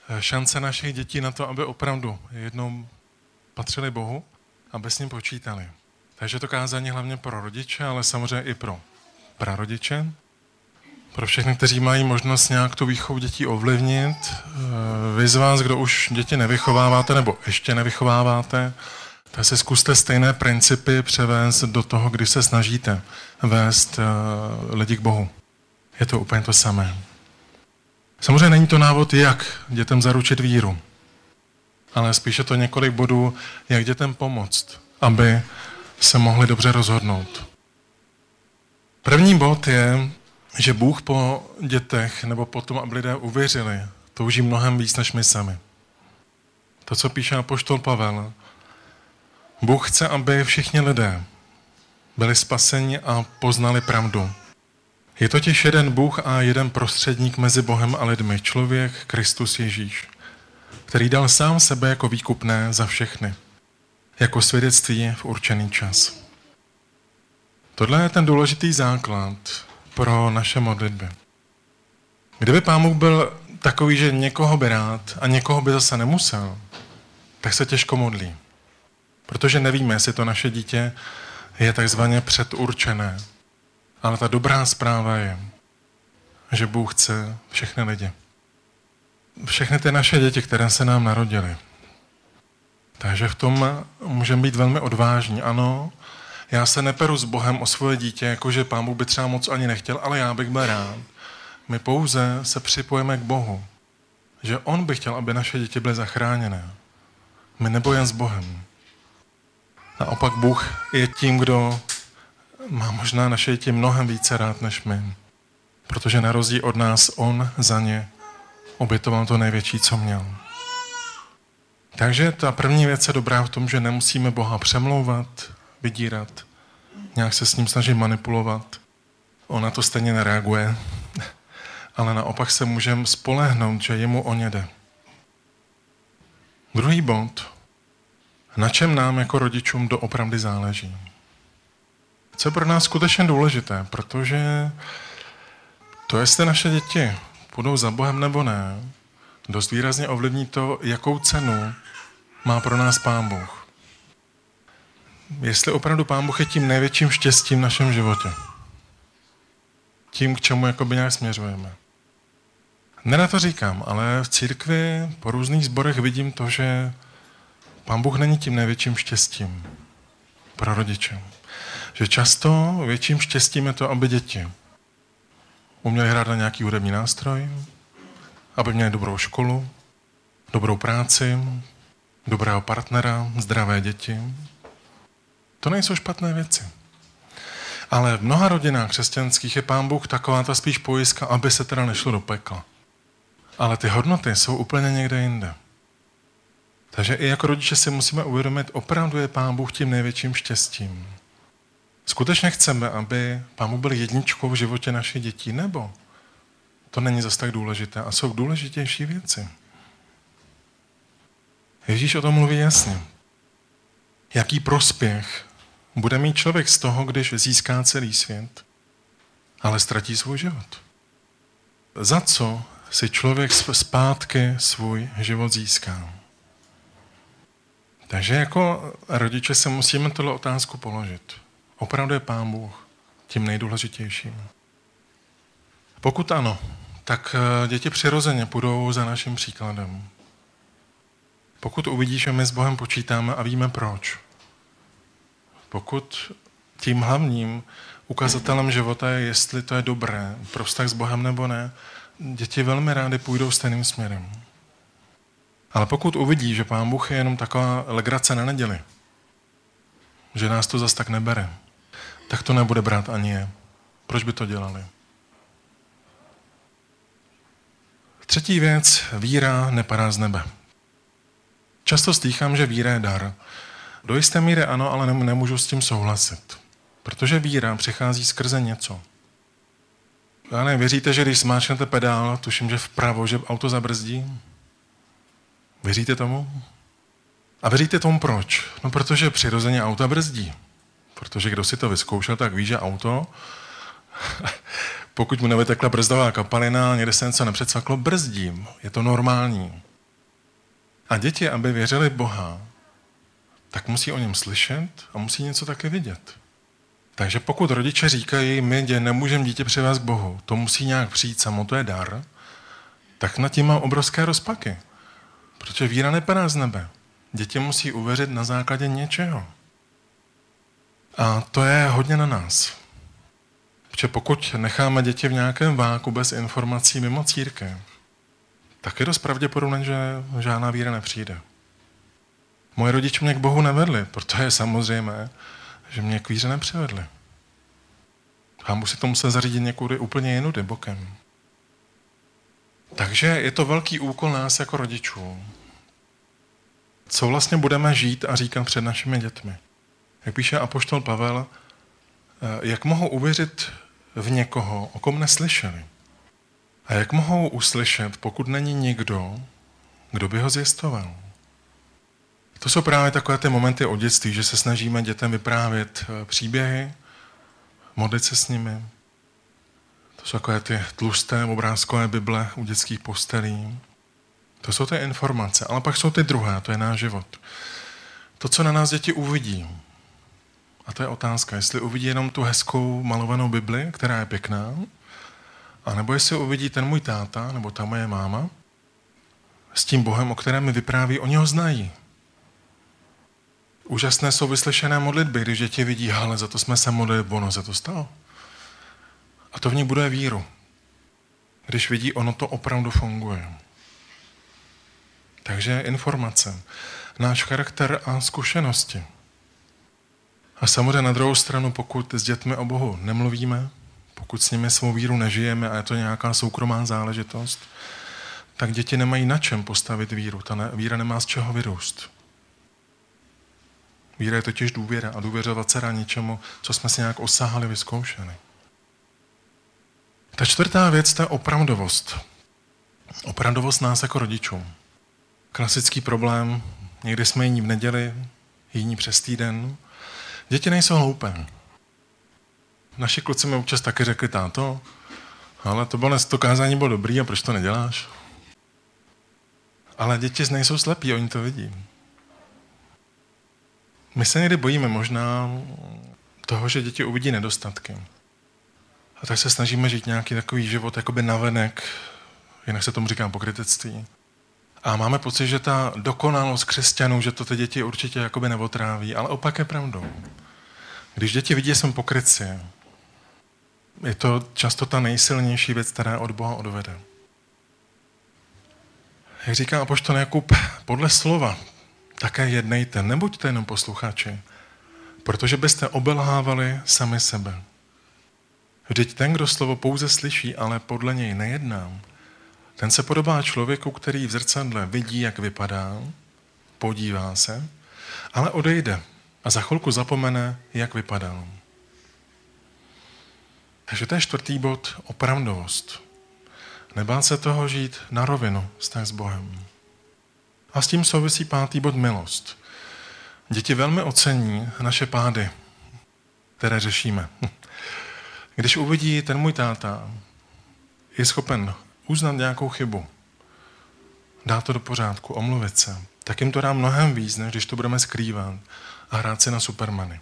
šance našich dětí na to, aby opravdu jednou patřili Bohu, aby s ním počítali. Takže to kázání hlavně pro rodiče, ale samozřejmě i pro prarodiče. Pro všechny, kteří mají možnost nějak tu výchovu dětí ovlivnit. Vy z vás, kdo už děti nevychováváte nebo ještě nevychováváte, tak se zkuste stejné principy převést do toho, když se snažíte vést lidi k Bohu. Je to úplně to samé. Samozřejmě není to návod, jak dětem zaručit víru, ale spíše to několik bodů, jak dětem pomoct, aby se mohli dobře rozhodnout. První bod je, že Bůh po dětech nebo po tom, aby lidé uvěřili, touží mnohem víc než my sami. To, co píše apoštol Pavel, Bůh chce, aby všichni lidé byli spaseni a poznali pravdu. Je totiž jeden Bůh a jeden prostředník mezi Bohem a lidmi, člověk Kristus Ježíš, který dal sám sebe jako výkupné za všechny, jako svědectví v určený čas. Tohle je ten důležitý základ pro naše modlitby. Kdyby Pán Bůh byl takový, že někoho by rád a někoho by zase nemusel, tak se těžko modlí. Protože nevíme, jestli to naše dítě je takzvaně předurčené. Ale ta dobrá zpráva je, že Bůh chce všechny lidi. Všechny ty naše děti, které se nám narodily. Takže v tom můžeme být velmi odvážní. Ano, já se neperu s Bohem o svoje dítě, jakože Pán Bůh by třeba moc ani nechtěl, ale já bych byl rád. My pouze se připojíme k Bohu. Že On by chtěl, aby naše děti byly zachráněné. My nebojeme s Bohem. Naopak Bůh je tím, kdo má možná naše děti mnohem více rád než my. Protože na rozdíl od nás On za ně obětoval to největší, co měl. Takže ta první věc je dobrá v tom, že nemusíme Boha přemlouvat, vydírat, nějak se s ním snažit manipulovat. On na to stejně nereaguje, ale naopak se můžeme spolehnout, že jemu o ně jde. Druhý bod. Na čem nám jako rodičům doopravdy záleží? Co je pro nás skutečně důležité, protože to, jestli naše děti půjdou za Bohem nebo ne, dost výrazně ovlivní to, jakou cenu má pro nás Pán Bůh. Jestli opravdu Pán Bůh je tím největším štěstím v našem životě. Tím, k čemu jakoby nějak směřujeme. Nerad to říkám, ale v církvi po různých sborech vidím to, že Pán Bůh není tím největším štěstím pro rodiče. Že často větším štěstím je to, aby děti uměli hrát na nějaký hudební nástroj, aby měli dobrou školu, dobrou práci, dobrého partnera, zdravé děti. To nejsou špatné věci. Ale v mnoha rodinách křesťanských je Pán Bůh taková ta spíš pojistka, aby se teda nešlo do pekla. Ale ty hodnoty jsou úplně někde jinde. Takže i jako rodiče si musíme uvědomit, opravdu je Pán Bůh tím největším štěstím. Skutečně chceme, aby Pán Bůh byl jedničkou v životě našich dětí, nebo to není zas tak důležité a jsou důležitější věci. Ježíš o tom mluví jasně. Jaký prospěch bude mít člověk z toho, když získá celý svět, ale ztratí svůj život? Za co si člověk zpátky svůj život získá? Takže jako rodiče se musíme tuto otázku položit. Opravdu je Pán Bůh tím nejdůležitějším? Pokud ano, tak děti přirozeně půjdou za naším příkladem. Pokud uvidí, že my s Bohem počítáme a víme proč. Pokud tím hlavním ukazatelem života je, jestli to je dobré pro vztah s Bohem nebo ne, děti velmi rády půjdou stejným směrem. Ale pokud uvidí, že Pán Bůh je jenom taková legrace na neděli, že nás to zas tak nebere, tak to nebude brát ani je. Proč by to dělali? Třetí věc, víra nepadá z nebe. Často slýchám, že víra je dar. Do jisté míry ano, ale nemůžu s tím souhlasit. Protože víra přichází skrze něco. Já nevím, věříte, že když smáčnete pedál, tuším, že vpravo, že auto zabrzdí? Věříte tomu? A věříte tomu proč? No, protože přirozeně auta brzdí. Protože kdo si to vyzkoušel, tak ví, že auto, pokud mu nevytekla brzdová kapalina, někde se něco nepředsvaklo, brzdí. Je to normální. A děti, aby věřili Boha, tak musí o něm slyšet a musí něco také vidět. Takže pokud rodiče říkají, my nemůžeme dítě přivést k Bohu, to musí nějak přijít samo, to je dar, tak nad tím mám obrovské rozpaky. Protože víra nepadá z nebe. Děti musí uvěřit na základě něčeho. A to je hodně na nás. Protože pokud necháme děti v nějakém váku bez informací mimo církev, tak je dost pravděpodobné, že žádná víra nepřijde. Moje rodiče mě k Bohu nevedli, proto je samozřejmé, že mě k víře nepřivedli. Pán si to musel zařídit někudy úplně jinudy, bokem. Takže je to velký úkol nás jako rodičů. Co vlastně budeme žít a říkat před našimi dětmi? Jak píše apoštol Pavel, jak mohou uvěřit v někoho, o kom neslyšeli? A jak mohou uslyšet, pokud není nikdo, kdo by ho zjistoval? To jsou právě takové ty momenty od dětství, že se snažíme dětem vyprávět příběhy, modlit se s nimi. To jsou takové ty tlusté obrázkové bible u dětských postelí. To jsou ty informace, ale pak jsou ty druhé, to je náš život. To, co na nás děti uvidí. A to je otázka, jestli uvidí jenom tu hezkou malovanou bibli, která je pěkná, anebo jestli uvidí ten můj táta, nebo ta moje máma, s tím Bohem, o kterém mi vypráví, oni ho znají. Úžasné jsou vyslyšené modlitby, když děti vidí, ale za to jsme se modlili, ono se to stalo. A to v ní bude víru. Když vidí, ono to opravdu funguje. Takže informace, náš charakter a zkušenosti. A samozřejmě na druhou stranu, pokud s dětmi o Bohu nemluvíme, pokud s nimi svou víru nežijeme a je to nějaká soukromá záležitost, tak děti nemají na čem postavit víru. Ta víra nemá z čeho vyrůst. Víra je totiž důvěra a důvěřovat se dá něčemu, co jsme si nějak osahali, vyzkoušeli. Ta čtvrtá věc, to je opravdovost. Opravdovost nás jako rodičů. Klasický problém, někdy jsme jiní v neděli, jiní přes týden. Děti nejsou hloupé. Naši kluci mi občas taky řekli, táto, ale to kázání bylo dobrý a proč to neděláš? Ale děti nejsou slepí, oni to vidí. My se někdy bojíme možná toho, že děti uvidí nedostatky. A tak se snažíme žít nějaký takový život jakoby navenek, jinak se tomu říká pokrytectví. A máme pocit, že ta dokonalost křesťanů, že to ty děti určitě jakoby neotráví, ale opak je pravdou. Když děti vidí, že jsem pokrytci, je to často ta nejsilnější věc, která od Boha odvede. Jak říká apoštol Jakub, podle slova také jednejte, nebuďte jenom posluchači, protože byste obelhávali sami sebe. Vždyť ten, kdo slovo pouze slyší, ale podle něj nejedná, ten se podobá člověku, který v zrcadle vidí, jak vypadá, podívá se, ale odejde a za chvilku zapomene, jak vypadal. Takže to je čtvrtý bod, opravdovost. Nebát se toho žít na rovinu, vztah s Bohem. A s tím souvisí pátý bod, milost. Děti velmi ocení naše pády, které řešíme. Když uvidí, ten můj táta je schopen uznat nějakou chybu, dát to do pořádku, omluvit se, tak jim to dá mnohem víc, než když to budeme skrývat a hrát si na supermany.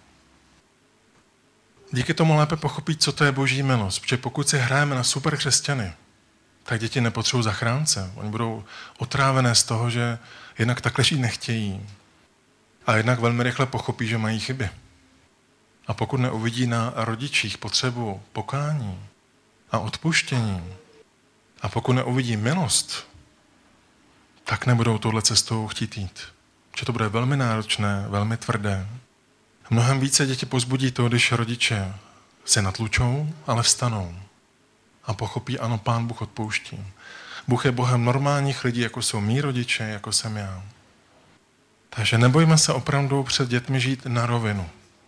Díky tomu lépe pochopí, co to je boží milost, protože pokud si hrajeme na super křesťany, tak děti nepotřebují zachránce. Oni budou otrávené z toho, že jednak takhle žít nechtějí a jednak velmi rychle pochopí, že mají chyby. A pokud neuvidí na rodičích potřebu pokání a odpuštění, a pokud neuvidí milost, tak nebudou touhle cestou chtít jít. Že to bude velmi náročné, velmi tvrdé. Mnohem více děti pozbudí to, když rodiče se natlučou, ale vstanou. A pochopí, ano, Pán Bůh odpouští. Bůh je Bohem normálních lidí, jako jsou mý rodiče, jako jsem já. Takže nebojme se opravdu před dětmi žít na rovinu.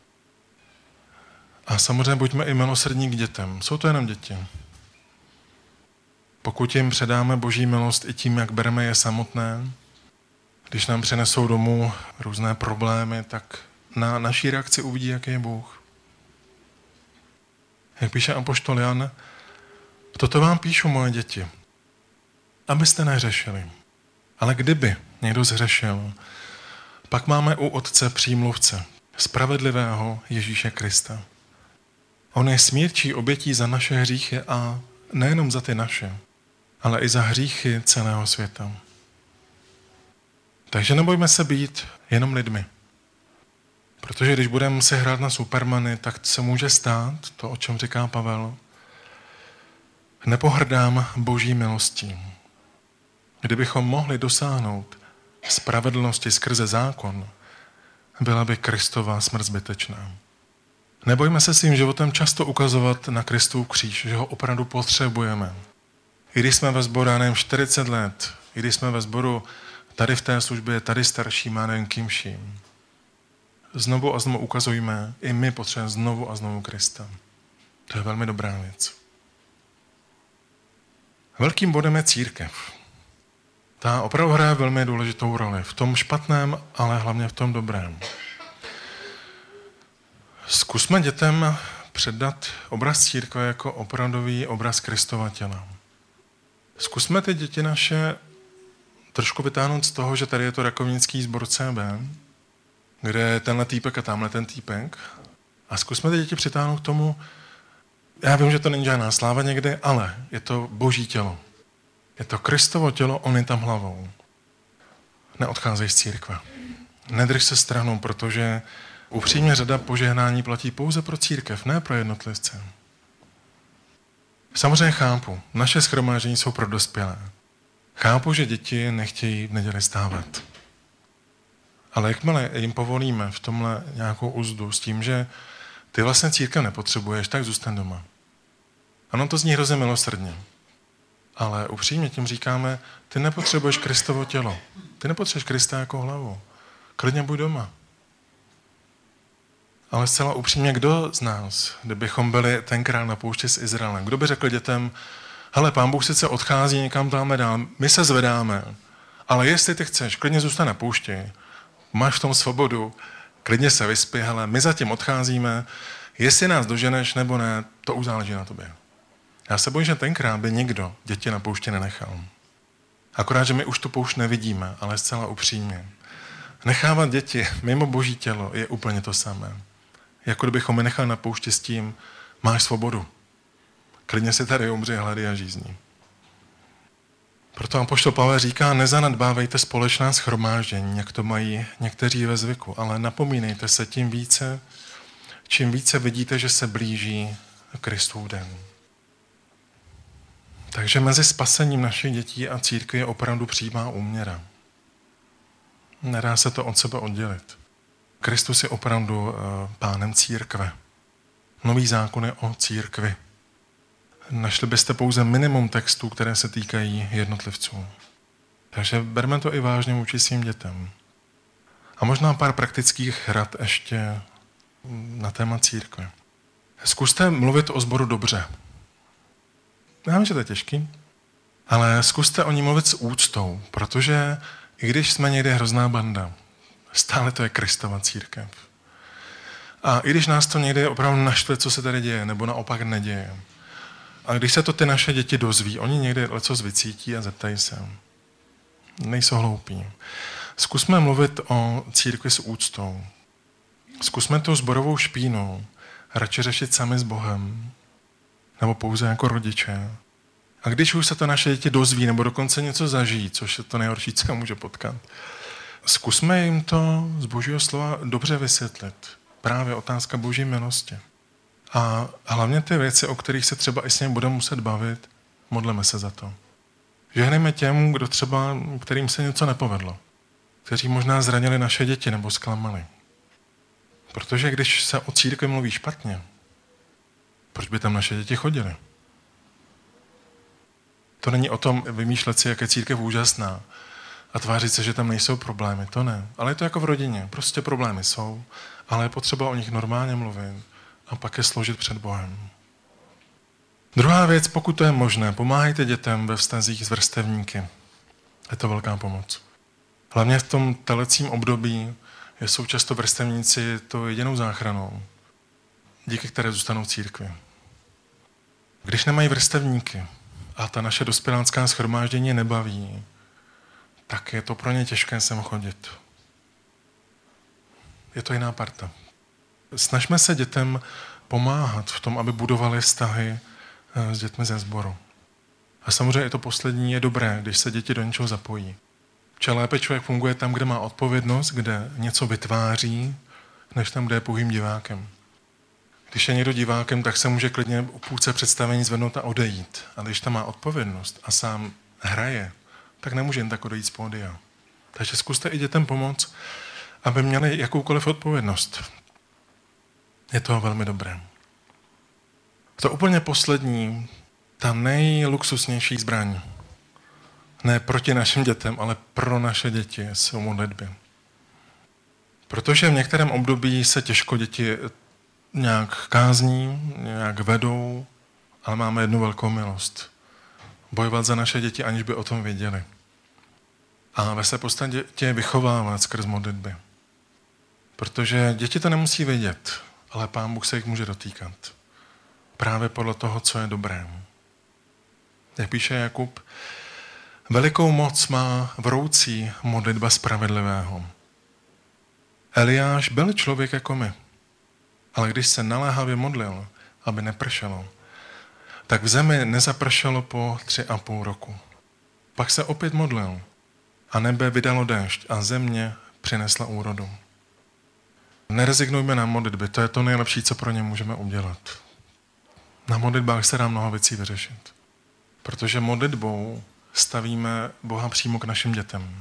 A samozřejmě buďme i milosrdní k dětem. Jsou to jenom děti. Pokud jim předáme boží milost i tím, jak bereme je samotné, když nám přinesou domů různé problémy, tak na naší reakci uvidí, jaký je Bůh. Jak píše apoštol Jan, toto vám píšu, moje děti, abyste neřešili. Ale kdyby někdo zhřešil, pak máme u Otce přímluvce, spravedlivého Ježíše Krista. On je smírčí obětí za naše hříchy a nejenom za ty naše, ale i za hříchy celého světa. Takže nebojme se být jenom lidmi. Protože když budeme si hrát na supermany, tak se může stát to, o čem říká Pavel. Nepohrdám boží milostí. Kdybychom mohli dosáhnout spravedlnosti skrze zákon, byla by Kristova smrt zbytečná. Nebojme se svým životem často ukazovat na Kristův kříž, že ho opravdu potřebujeme. I když jsme ve sboru, nevím, 40 let, i když jsme ve sboru tady v té službě, tady starší, má nevím kým vším. Znovu a znovu ukazujeme, i my potřebujeme znovu a znovu Krista. To je velmi dobrá věc. Velkým bodem je církev. Ta opravdu hraje velmi důležitou roli. V tom špatném, ale hlavně v tom dobrém. Zkusme dětem předat obraz církve jako opravdový obraz Kristova těla. Zkusme ty děti naše trošku vytáhnout z toho, že tady je to rakovnický sbor CB, kde je tenhle týpek a tamhle ten týpek. A zkusme ty děti přitáhnout k tomu, já vím, že to není žádná sláva někde, ale je to boží tělo. Je to Kristovo tělo, on je tam hlavou. Neodcházej z církve. Nedrž se stranou, protože upřímně řada požehnání platí pouze pro církev, ne pro jednotlivce. Samozřejmě chápu, naše shromáždění jsou pro dospělé. Chápu, že děti nechtějí v neděli stávat. Ale jakmile jim povolíme v tomhle nějakou uzdu s tím, že ty vlastně církev nepotřebuješ, tak zůstaň doma. Ano, to zní hrozně milosrdně. Ale upřímně tím říkáme, ty nepotřebuješ Kristovo tělo. Ty nepotřebuješ Krista jako hlavu. Klidně buď doma. Ale zcela upřímně, kdo z nás, kdybychom byli tenkrát na poušti s Izraelem, kdo by řekl dětem, hele, Pán Bůh sice odchází, někam tam dál, my se zvedáme, ale jestli ty chceš, klidně zůstaň na poušti, máš v tom svobodu, klidně se vyspí, hele, my zatím odcházíme, jestli nás doženeš nebo ne, to už záleží na tobě. Já se bojím, že tenkrát by nikdo děti na poušti nenechal. Akorát, že my už tu poušť nevidíme, ale zcela upřímně. Nechávat děti mimo boží tělo je úplně to samé. Jako kdybychom je nechali na poušti s tím, máš svobodu. Klidně si tady umři hlady a žízní. Proto apoštol Pavel říká, nezanedbávejte společná shromáždění, jak to mají někteří ve zvyku, ale napomínejte se čím více vidíte, že se blíží Kristův den. Takže mezi spasením našich dětí a církvi je opravdu přímá úměra. Nedá se to od sebe oddělit. Kristus je opravdu pánem církve. Nový zákon je o církvi. Našli byste pouze minimum textů, které se týkají jednotlivců. Takže berme to i vážně vůči svým dětem. A možná pár praktických rad ještě na téma církve. Zkuste mluvit o sboru dobře. Já vím, že to je těžký, ale zkuste o ní mluvit s úctou, protože i když jsme někde hrozná banda, stále to je Kristova církev. A i když nás to někde opravdu naštve, co se tady děje, nebo naopak neděje. A když se to ty naše děti dozví, oni někde lecos vycítí a zeptají se. Nejsou hloupí. Zkusme mluvit o církvi s úctou. Zkusme tu sborovou špínu radši řešit sami s Bohem, nebo pouze jako rodiče. A když už se to naše děti dozví, nebo dokonce něco zažijí, což je to nejhorší, co může potkat, zkusme jim to z Božího slova dobře vysvětlit. Právě otázka Boží milosti. A hlavně ty věci, o kterých se třeba i s ním budeme muset bavit, modleme se za to. Žehnejme těm, kterým se něco nepovedlo. Kteří možná zranili naše děti nebo zklamali. Protože když se o církvi mluví špatně, proč by tam naše děti chodily? To není o tom vymýšlet si, jak je církev úžasná a tvářit se, že tam nejsou problémy. To ne. Ale je to jako v rodině. Prostě problémy jsou, ale je potřeba o nich normálně mluvit a pak je složit před Bohem. Druhá věc, pokud to je možné, pomáhejte dětem ve vztazích s vrstevníky. Je to velká pomoc. Hlavně v tom telecím období jsou často vrstevníci to jedinou záchranou, díky které zůstanou v církvi. Když nemají vrstevníky a ta naše dospělácká shromáždění nebaví, tak tak je to pro ně těžké sem chodit. Je to jiná parta. Snažme se dětem pomáhat v tom, aby budovali vztahy s dětmi ze sboru. A samozřejmě i to poslední je dobré, když se děti do něčeho zapojí. Protože lépe člověk funguje tam, kde má odpovědnost, kde něco vytváří, než tam, kde je pouhým divákem. Když je někdo divákem, tak se může klidně o půlce představení zvednout a odejít. Ale když tam má odpovědnost a sám hraje, tak nemůže jen tak odejít z pódia. Takže zkuste i dětem pomoct, aby měli jakoukoliv odpovědnost. Je to velmi dobré. To úplně poslední, ta nejluxusnější zbraň, ne proti našim dětem, ale pro naše děti, jsou modlitby. Protože v některém období se těžko děti nějak kázní, nějak vedou, ale máme jednu velkou milost. Bojovat za naše děti, aniž by o tom věděli. A ve své podstatě vychovávat skrz modlitby. Protože děti to nemusí vědět, ale Pán Bůh se jich může dotýkat. Právě podle toho, co je dobré. Jak píše Jakub, velikou moc má vroucí modlitba spravedlivého. Eliáš byl člověk jako my, ale když se naléhavě modlil, aby nepršelo, tak v zemi nezapršelo po 3,5 roku. Pak se opět modlil a nebe vydalo déšť a země přinesla úrodu. Nerezignujme na modlitby, to je to nejlepší, co pro ně můžeme udělat. Na modlitbách se dá mnoho věcí vyřešit. Protože modlitbou stavíme Boha přímo k našim dětem.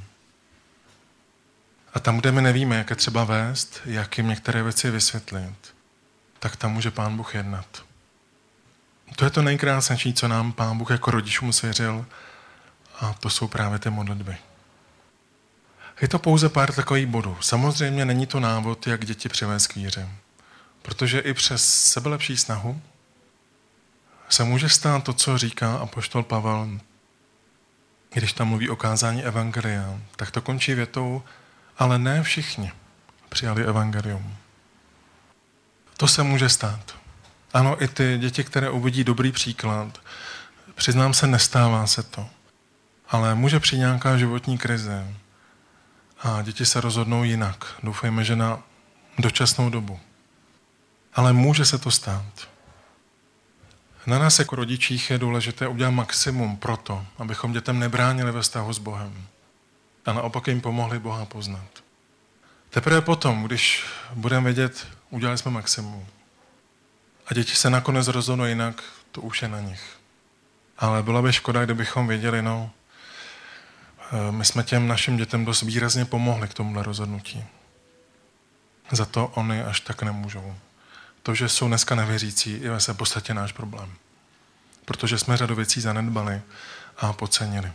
A tam, kde my nevíme, jak je třeba vést, jak jim některé věci vysvětlit, tak tam může Pán Bůh jednat. To je to nejkrásnější, co nám Pán Bůh jako rodičům svěřil, a to jsou právě ty modlitby. Je to pouze pár takových bodů. Samozřejmě není to návod, jak děti přivést k víře. Protože i přes sebelepší snahu se může stát to, co říká apoštol Pavel, když tam mluví o kázání evangelia, tak to končí větou, ale ne všichni přijali evangelium. To se může stát. Ano, i ty děti, které uvidí dobrý příklad, přiznám se, nestává se to. Ale může přijít nějaká životní krize a děti se rozhodnou jinak. Doufejme, že na dočasnou dobu. Ale může se to stát. Na nás jako rodičích je důležité udělat maximum pro to, abychom dětem nebránili ve vztahu s Bohem. A naopak jim pomohli Boha poznat. Teprve potom, když budeme vědět, udělali jsme maximum. A děti se nakonec rozhodnou jinak, to už je na nich. Ale byla by škoda, kdybychom věděli, my jsme těm našim dětem dost výrazně pomohli k tomuhle rozhodnutí. Za to oni až tak nemůžou. To, že jsou dneska nevěřící, je v podstatě náš problém. Protože jsme řadu věcí zanedbali a podcenili.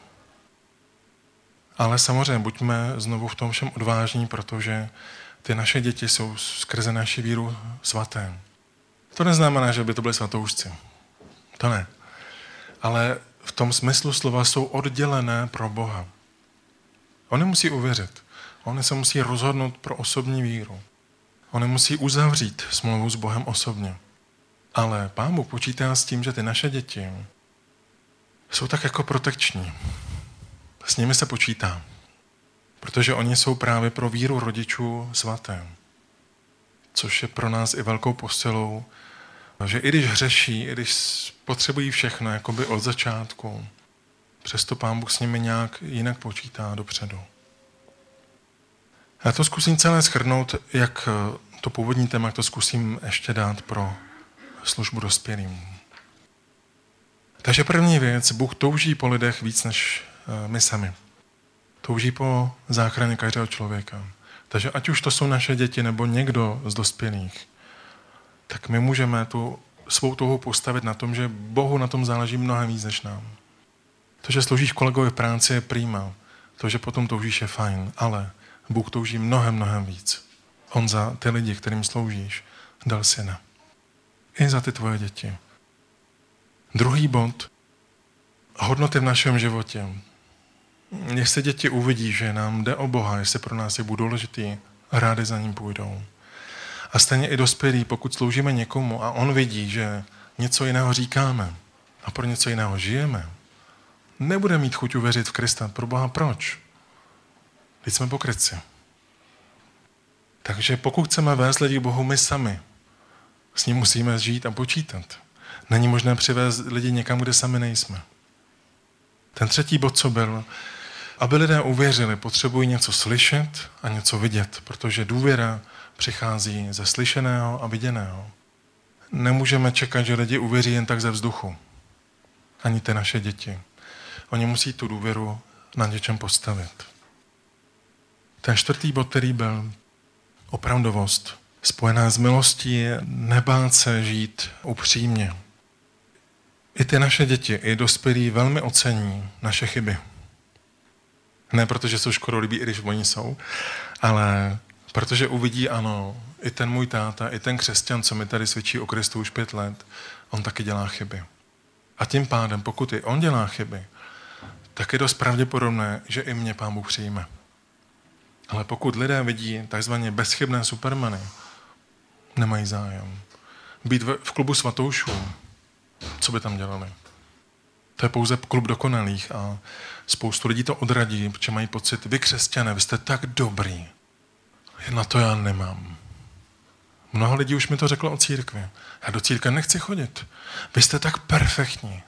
Ale samozřejmě buďme znovu v tom všem odvážní, protože ty naše děti jsou skrze naši víru svaté. To neznamená, že by to byly svatoušci. To ne. Ale v tom smyslu slova jsou oddělené pro Boha. Oni musí uvěřit. Oni se musí rozhodnout pro osobní víru. Oni musí uzavřít smlouvu s Bohem osobně. Ale Pán Bůh počítá s tím, že ty naše děti jsou tak jako protekční. S nimi se počítá. Protože oni jsou právě pro víru rodičů svaté. Což je pro nás i velkou posilou, že i když hřeší, i když potřebují všechno, jakoby od začátku, přesto Pán Bůh s nimi nějak jinak počítá dopředu. Já to zkusím celé shrnout, jak to původní téma, to zkusím ještě dát pro službu dospělým. Takže první věc, Bůh touží po lidech víc než my sami. Touží po záchraně každého člověka. Takže ať už to jsou naše děti nebo někdo z dospělých, tak my můžeme tu svou touhu postavit na tom, že Bohu na tom záleží mnohem víc než nám. To, že sloužíš kolegovi v práci, je prima. To, že potom toužíš, je fajn. Ale Bůh touží mnohem víc. On za ty lidi, kterým sloužíš, dal syna. I za ty tvoje děti. Druhý bod. Hodnoty v našem životě. Jestli děti uvidí, že nám jde o Boha, jestli pro nás je důležitý, rádi za ním půjdou. A stejně i dospělí, pokud sloužíme někomu a on vidí, že něco jiného říkáme a pro něco jiného žijeme, nebude mít chuť uvěřit v Krista. Pro Boha proč? Teď jsme pokrytci. Takže pokud chceme vést lidi k Bohu my sami, s ním musíme žít a počítat. Není možné přivést lidi někam, kde sami nejsme. Ten třetí bod, co byl, aby lidé uvěřili, potřebují něco slyšet a něco vidět, protože důvěra přichází ze slyšeného a viděného. Nemůžeme čekat, že lidi uvěří jen tak ze vzduchu. Ani ty naše děti. Oni musí tu důvěru na něčem postavit. Ten čtvrtý bod, který byl opravdovost, spojená s milostí, je nebát se žít upřímně. I ty naše děti, i dospělí velmi ocení naše chyby. Ne protože jsou škodolibí, i když oni jsou, ale protože uvidí, ano, i ten můj táta, i ten křesťan, co mi tady svědčí o Kristu už 5 let, on taky dělá chyby. A tím pádem, pokud i on dělá chyby, tak je dost pravděpodobné, že i mě Pán Bůh přijme. Ale pokud lidé vidí takzvaně bezchybné supermany, nemají zájem. Být v klubu svatoušů, co by tam dělali? To je pouze klub dokonalých a spoustu lidí to odradí, protože mají pocit, vy křesťané, vy jste tak dobrý. Na to já nemám. Mnoho lidí už mi to řeklo o církvi. Já do církve nechci chodit. Vy jste tak perfektní.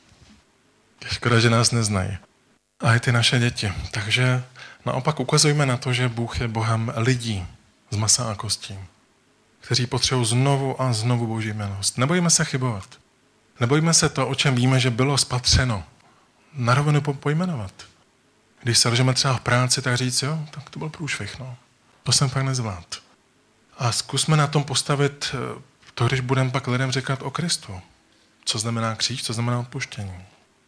Škoda, že nás neznají. A i ty naše děti. Takže naopak ukazujeme na to, že Bůh je Bohem lidí z masa a kostí, kteří potřebují znovu a znovu Boží milost. Nebojíme se chybovat. Nebojíme se to, o čem víme, že bylo spatřeno. Na rovinu pojmenovat. Když se lžeme třeba v práci, tak říct, jo, tak to byl průšvih, no. To jsem fakt nezvládl. A zkusme na tom postavit to, když budeme pak lidem říkat o Kristu. Co znamená kříž, co znamená odpuštění.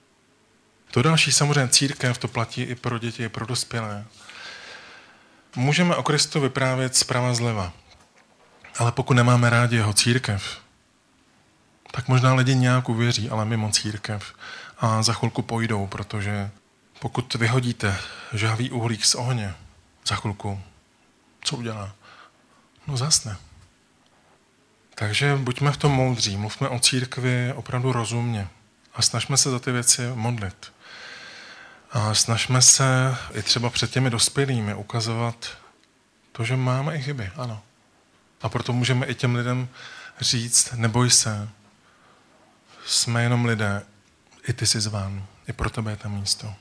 To další, samozřejmě církev, to platí i pro děti, i pro dospělé. Můžeme o Kristu vyprávět zprava zleva. Ale pokud nemáme rádi jeho církev, tak možná lidi nějak uvěří, ale mimo církev. A za chvilku pojdou, protože pokud vyhodíte žhavý uhlík z ohně, za chvilku, co udělá? No zasne. Takže buďme v tom moudří, mluvme o církvi opravdu rozumně a snažme se za ty věci modlit. A snažme se i třeba před těmi dospělými ukazovat to, že máme i chyby, ano. A proto můžeme i těm lidem říct, neboj se, jsme jenom lidé, i ty jsi zván, i pro tebe je tam místo.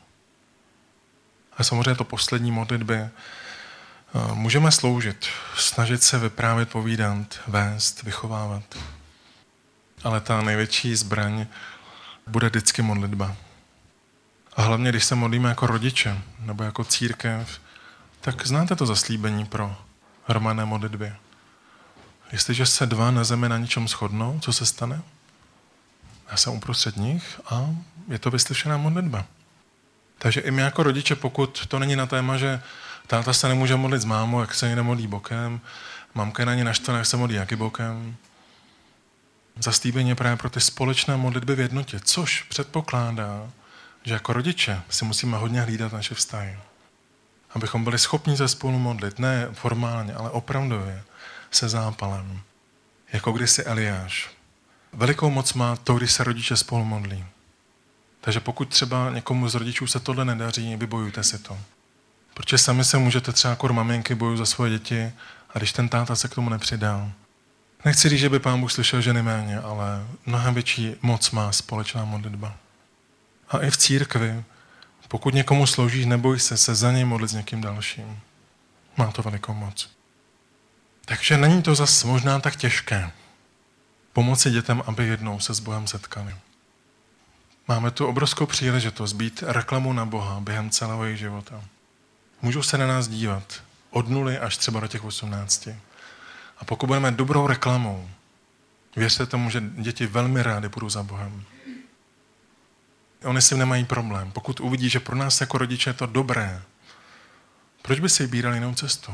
A samozřejmě to poslední modlitby můžeme sloužit, snažit se vyprávět, povídat, vést, vychovávat. Ale ta největší zbraň bude vždycky modlitba. A hlavně, když se modlíme jako rodiče nebo jako církev, tak znáte to zaslíbení pro hromadné modlitby. Jestliže se 2 na zemi na něčem shodnou, co se stane? Já jsem uprostřed nich a je to vyslyšená modlitba. Takže i my jako rodiče, pokud to není na téma, že táta se nemůže modlit s mámou, jak se ani nemodlí bokem, mamka je na ně naštvaná, jak se modlí jaký bokem. Zaslíbení je právě pro ty společné modlitby v jednotě, což předpokládá, že jako rodiče si musíme hodně hlídat naše vztahy. Abychom byli schopni se spolu modlit, ne formálně, ale opravdově, se zápalem. Jako kdysi Eliáš. Velikou moc má to, když se rodiče spolu modlí. Takže pokud třeba někomu z rodičů se tohle nedaří, vybojujte si to. Protože sami se můžete třeba jako maminky bojují za svoje děti a když ten táta se k tomu nepřidal. Nechci říct, že by Pán Bůh slyšel ženy méně, ale mnohem větší moc má společná modlitba. A i v církvi, pokud někomu sloužíš, neboj se za něj modlit s někým dalším. Má to velikou moc. Takže není to zas možná tak těžké pomoci dětem, aby jednou se s Bohem setkali. Máme tu obrovskou příležitost být reklamou na Boha během celého jejich života. Můžou se na nás dívat od 0 až třeba do těch 18. A pokud budeme dobrou reklamou, věřte tomu, že děti velmi rády budou za Bohem. Oni si nemají problém. Pokud uvidí, že pro nás jako rodiče je to dobré, proč by si vybírali jinou cestu?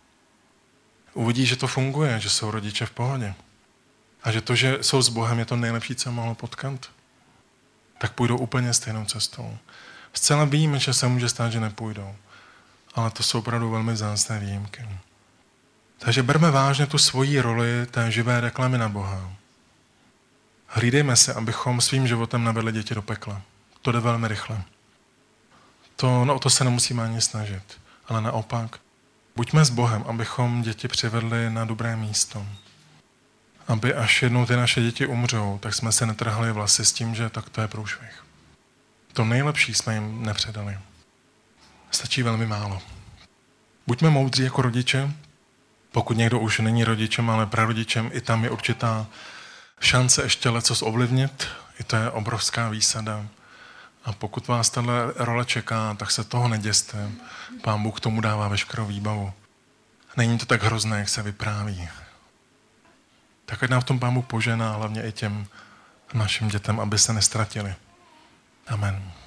Uvidí, že to funguje, že jsou rodiče v pohodě. A že to, že jsou s Bohem, je to nejlepší, co mohlo potkat. Tak půjdou úplně stejnou cestou. Zcela víme, že se může stát, že nepůjdou. Ale to jsou opravdu velmi vzácné výjimky. Takže berme vážně tu svoji roli té živé reklamy na Boha. Hlídejme se, abychom svým životem navedli děti do pekla. To jde velmi rychle. O to se nemusíme ani snažit. ale naopak buďme s Bohem, abychom děti přivedli na dobré místo. Aby až jednou ty naše děti umřou, tak jsme se netrhali vlasy s tím, že tak to je průšvih. To nejlepší jsme jim nepředali. Stačí velmi málo. Buďme moudří jako rodiče, pokud někdo už není rodičem, ale prarodičem, i tam je určitá šance ještě lecos ovlivnit, i to je obrovská výsada. A pokud vás tahle role čeká, tak se toho neděste. Pán Bůh tomu dává veškerou výbavu. Není to tak hrozné, jak se vypráví. Tak ať nám v tom Pán Bůh požená, hlavně i těm našim dětem, aby se nestratili. Amen.